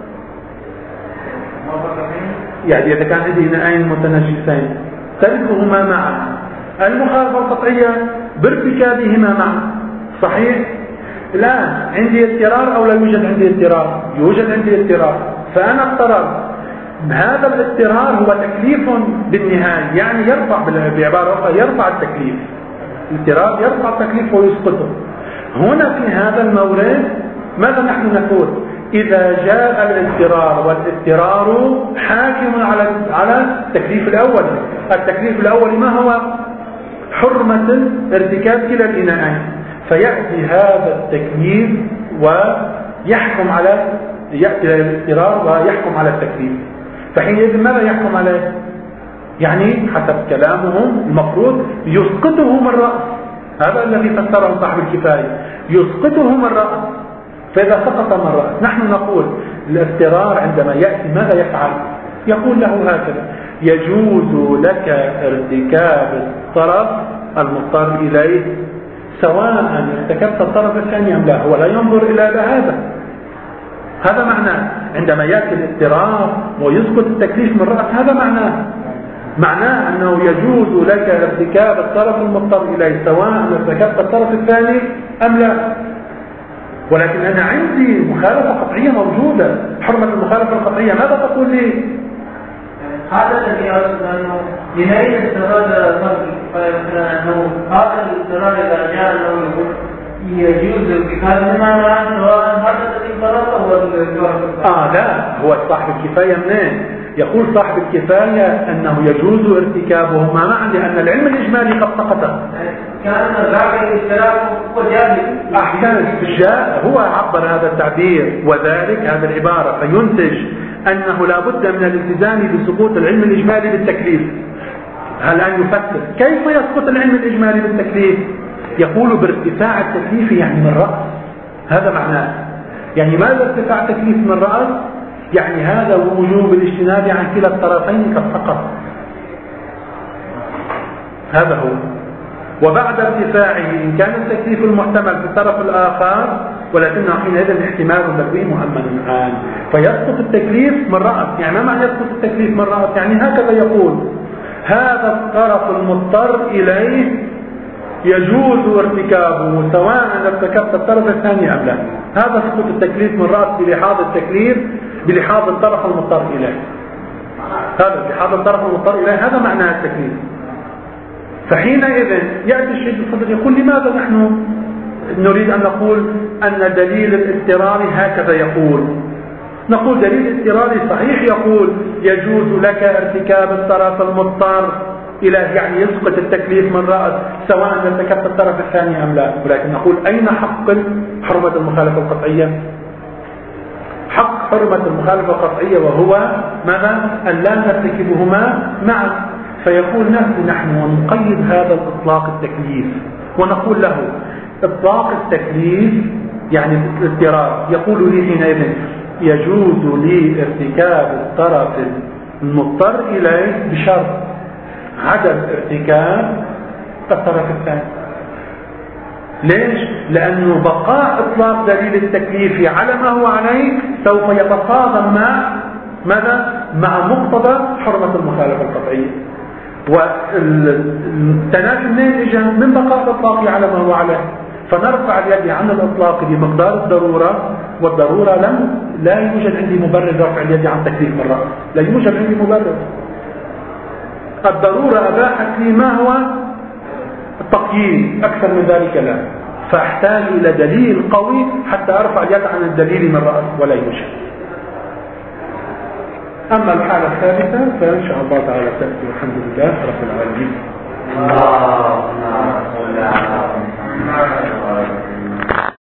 يعني إذا كان عندي هنائين متناجسين تركهما معا، المخالفة القطعية بارتكابهما معا. صحيح؟ الآن عندي اضطرار أو لا يوجد عندي اضطرار؟ يوجد عندي اضطرار، فأنا اضطررت. هذا الاضطرار هو تكليف بالنهاية، يعني يرفع بعبارة أخرى يرفع التكليف. الاضطرار يرفع التكليف ويسقطه. هنا في هذا المورد ماذا نحن نقول؟ إذا جاء الاضطرار والاضطرار حاكم على على التكليف الأول. التكليف الأول ما هو؟ حرمة ارتكاب كلا الإناءين. فيأتي هذا التكليف ويحكم على يأتي الاضطرار ويحكم على التكليف. فحينئذ ماذا يحكم عليه؟ يعني حسب كلامهم المفروض يسقطه من الرأس. هذا الذي فسره صاحب الكفاية، يسقطه من الرأس. فإذا سقط من الرأس نحن نقول الاضطرار عندما يأتي ماذا يفعل؟ يقول له هكذا: يجوز لك ارتكاب الطرف المضطر إليه سواء ارتكبت الطرف الثاني أم لا. هو لا ينظر إلى هذا. هذا معناه عندما يأتي الاضطرار ويسقط التكليف من الرأس، هذا معناه معناه أنه يجوز لك ارتكاب الطرف المضطر إليه سواء ارتكبت الطرف الثاني أم لا. ولكن أنا عندي مخالفة قطعية موجودة. حرمة المخالفة القطعية ماذا تقول لي؟ هذا الذي أقصد أنه من أين استفاد فرق أنه هذا الاضطرار إذا جاء أنه يقول يجوز ارتكابهما معا سواء هذا الذي فرضه هو الفرق. آه لا، هو صاحب الكفاية منين؟ يقول صاحب الكفاية أنه يجوز ارتكابهما معا لأن العلم الإجمالي قد سقط. كان ذاك الاختلاف هو جاهل. أحسن، جاء هو عبر هذا التعبير وذلك هذا العبارة، فينتج أنه لا بد من الالتزام بسقوط العلم الإجمالي بالتكليف. الآن يفسر كيف يسقط العلم الإجمالي بالتكليف؟ يقول بارتفاع التكليف يعني من رأس. هذا معناه. يعني ماذا ارتفاع التكليف من رأس؟ يعني هذا وجوب الاجتناب عن كلا الطرفين قد سقط. هذا هو. وبعد ارتفاعه إن كان التكليف المحتمل في الطرف الآخر ولكنه حينئذ احتمال بل مؤمن الآن فيسقط التكليف من رأس. يعني ما معنى يسقط التكليف من رأس؟ يعني هكذا يقول: هذا الطرف المضطر إليه يجوز ارتكابه سواء ارتكبت الطرف الثاني أم لا. هذا سقوط التكليف من رأس بلحاظ التكليف بلحاظ الطرف المضطر إليه. هذا بلحاظ الطرف المضطر إليه هذا معنى التكليف. فحينئذ يأتي الشيخ الصدر يقول: لماذا نحن نريد أن نقول أن دليل الاضطرار هكذا يقول، نقول دليل الاضطرار صحيح يقول يجوز لك ارتكاب الطرف المضطر إلى يعني يسقط التكليف من رأس سواء ارتكبت الطرف الثاني أم لا، ولكن نقول أين حق حرمة المخالفة القطعية؟ حق حرمة المخالفة القطعية وهو ماذا؟ أن لا نرتكبهما معا. فيقول نحن ونقيد هذا الإطلاق التكليف ونقول له إطلاق التكليف يعني الاضطرار، يقول لي حينئذ يجوز لي ارتكاب الطرف المضطر إليه بشرط عدم ارتكاب الطرف الثاني. ليش؟ لأنه بقاء إطلاق دليل التكليف على ما هو عليه سوف يتصادم مع ماذا؟ مع مقتضى حرمة المخالفة القطعية، والتنافي الناتج من بقاء الإطلاق على ما هو عليه. فنرفع اليد عن الإطلاق بمقدار الضرورة، والضرورة لم لا يوجد عندي مبرر رفع اليد عن تكليف من رأس، لا يوجد عندي مبرر. الضرورة أباحت لي ما هو التقييد، أكثر من ذلك لا، فأحتاج إلى دليل قوي حتى أرفع اليد عن الدليل من رأس، ولا يوجد. أما الحالة الثالثة فإن شاء الله تعالى تأتي والحمد لله رب العالمين.